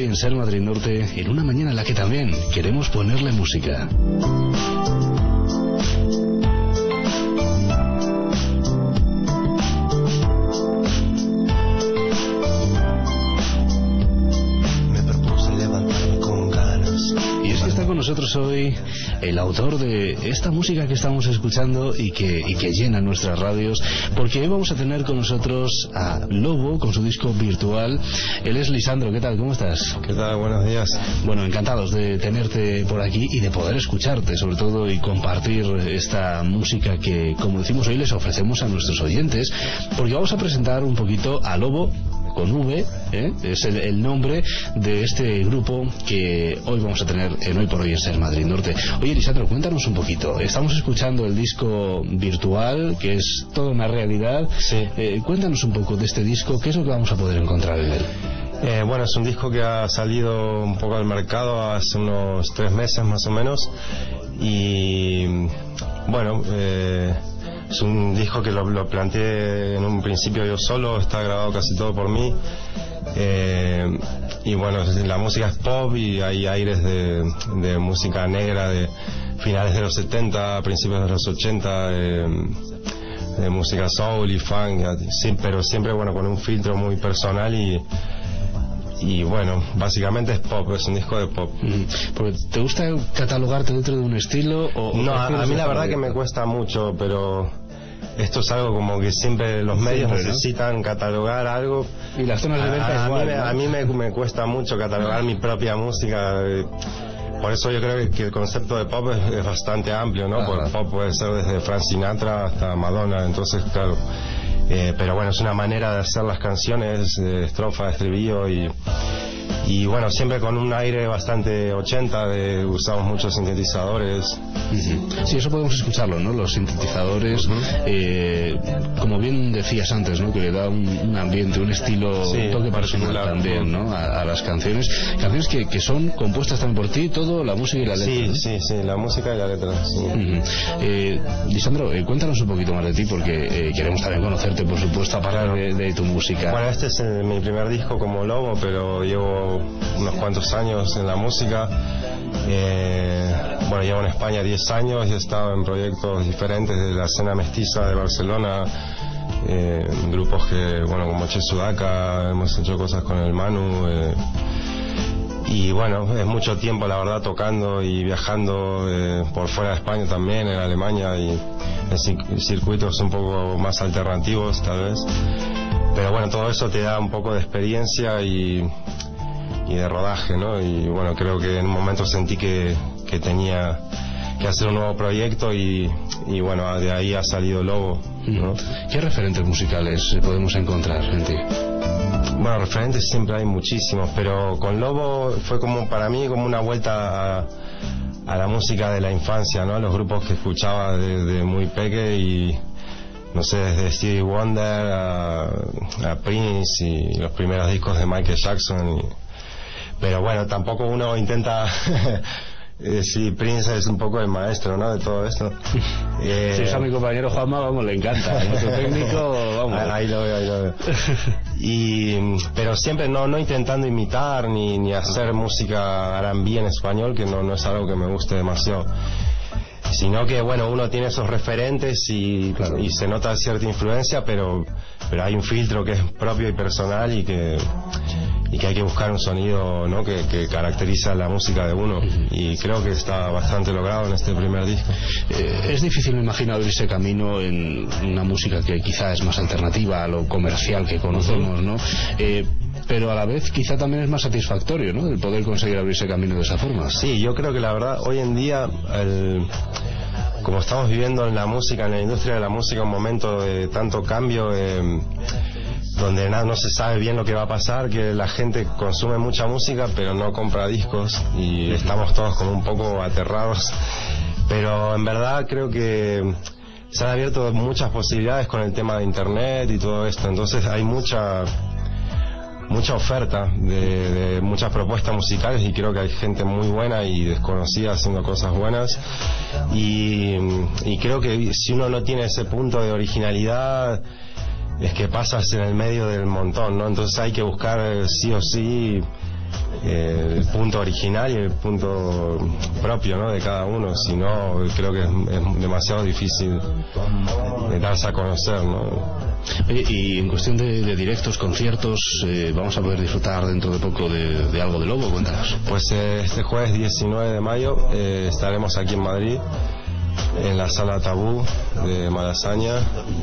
hoy en Ser Madrid Norte, en una mañana en la que también queremos ponerle música. Con nosotros hoy el autor de esta música que estamos escuchando y que llena nuestras radios, porque hoy vamos a tener con nosotros a Lobo con su disco Virtual. Él es Lisandro. ¿Qué tal? ¿Cómo estás? ¿Qué tal? Buenos días. Bueno, encantados de tenerte por aquí y de poder escucharte, sobre todo, y compartir esta música que, como decimos hoy, les ofrecemos a nuestros oyentes, porque vamos a presentar un poquito a Lobo con V, es el nombre de este grupo que hoy vamos a tener en Hoy por Hoy en Ser Madrid Norte. Oye, Lisandro, cuéntanos un poquito. Estamos escuchando el disco Virtual, que es toda una realidad. Sí. Cuéntanos un poco de este disco, ¿qué es lo que vamos a poder encontrar en él? Bueno, es un disco que ha salido un poco al mercado hace unos 3 meses más o menos, y bueno, es un disco que lo planteé en un principio yo solo, está grabado casi todo por mí, y bueno, la música es pop y hay aires de música negra de finales de los 70, principios de los 80, de música soul y funk, sí, pero siempre bueno con un filtro muy personal y bueno, básicamente es pop, es un disco de pop. Porque ¿te gusta catalogarte dentro de un estilo? No, a mí la verdad que me cuesta mucho, pero esto es algo como que siempre los medios necesitan, ¿no?, catalogar algo. Y las zonas de venta igual, ¿no? A mí me cuesta mucho catalogar mi propia música. Por eso yo creo que el concepto de pop es bastante amplio, ¿no? Porque pop puede ser desde Frank Sinatra hasta Madonna, entonces claro. Pero bueno, es una manera de hacer las canciones, estrofa, estribillo y bueno, siempre con un aire bastante 80, usamos muchos sintetizadores. Sí, eso podemos escucharlo, ¿no? Los sintetizadores, como bien decías antes, ¿no? Que le da un ambiente, un estilo, un toque personal también, ¿no? A las canciones. Canciones que son compuestas también por ti, todo, la música y la letra. Sí, la música y la letra, sí. Lisandro, cuéntanos un poquito más de ti, porque queremos también conocerte, por supuesto, a partir de tu música. Bueno, este es mi primer disco como Lobo, pero llevo unos cuantos años en la música. Bueno, llevo en España 10 años y he estado en proyectos diferentes de la escena mestiza de Barcelona, grupos que, bueno, como Che Sudaca, hemos hecho cosas con el Manu, y bueno, es mucho tiempo la verdad tocando y viajando por fuera de España también, en Alemania, y en circuitos un poco más alternativos tal vez, pero bueno, todo eso te da un poco de experiencia y de rodaje, ¿no? Y bueno, creo que en un momento sentí que tenía que hacer un nuevo proyecto y bueno, de ahí ha salido Lobo, ¿no? ¿Qué referentes musicales podemos encontrar en ti? Bueno, referentes siempre hay muchísimos, pero con Lobo fue como para mí como una vuelta a la música de la infancia, ¿no? Los grupos que escuchaba desde muy peque y no sé, desde Stevie Wonder a Prince y los primeros discos de Michael Jackson pero bueno, tampoco uno intenta sí, Prince es un poco el maestro, ¿no?, de todo esto. Si es a mi compañero Juanma, vamos, le encanta. Nuestro técnico, vamos. Ahí lo veo. Pero siempre no intentando imitar ni hacer música R&B en español, que no es algo que me guste demasiado. Sino que bueno, uno tiene esos referentes y se nota cierta influencia, pero hay un filtro que es propio y personal y que hay que buscar un sonido, ¿no?, que caracteriza la música de uno, y creo que está bastante logrado en este primer disco. Es difícil, me imagino, abrirse camino en una música que quizá es más alternativa a lo comercial que conocemos, ¿no? Pero a la vez quizá también es más satisfactorio, ¿no?, el poder conseguir abrirse camino de esa forma. Sí, yo creo que la verdad hoy en día como estamos viviendo en la música, en la industria de la música, un momento de tanto cambio, donde no se sabe bien lo que va a pasar, que la gente consume mucha música pero no compra discos y estamos todos como un poco aterrados, pero en verdad creo que se han abierto muchas posibilidades con el tema de internet y todo esto, entonces hay mucha oferta de muchas propuestas musicales y creo que hay gente muy buena y desconocida haciendo cosas buenas y creo que si uno no tiene ese punto de originalidad es que pasas en el medio del montón, ¿no? Entonces hay que buscar sí o sí el punto original y el punto propio, ¿no?, de cada uno. Si no, creo que es demasiado difícil darse a conocer, ¿no? Oye, y en cuestión de directos, conciertos, vamos a poder disfrutar dentro de poco de algo de Lobo. Cuéntanos. Pues este jueves 19 de mayo estaremos aquí en Madrid, en la Sala Tabú de Malasaña,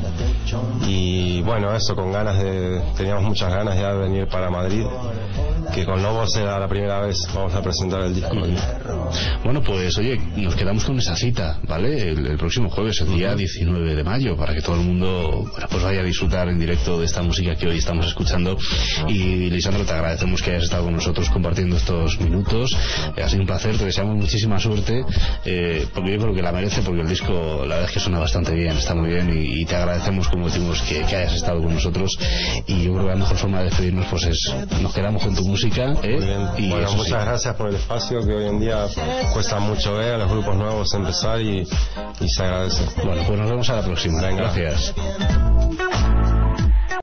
y bueno, eso, teníamos muchas ganas ya de venir para Madrid, que con Lobo será la primera vez. Vamos a presentar el disco. Bueno, pues oye, nos quedamos con esa cita, ¿vale? El próximo jueves, el día 19 de mayo, para que todo el mundo, bueno, pues vaya a disfrutar en directo de esta música que hoy estamos escuchando. Y Lisandro, te agradecemos que hayas estado con nosotros compartiendo estos minutos. Ha sido un placer, te deseamos muchísima suerte, porque yo creo que la merece, porque el disco la verdad es que suena bastante bien, está muy bien, y te agradecemos, como decimos, que hayas estado con nosotros. Y yo creo que la mejor forma de despedirnos pues es, nos quedamos con tu música. Muy bien. Y bueno, muchas gracias por el espacio, que hoy en día cuesta mucho ver a los grupos nuevos empezar, y se agradece. Bueno, pues nos vemos a la próxima. Venga. Gracias.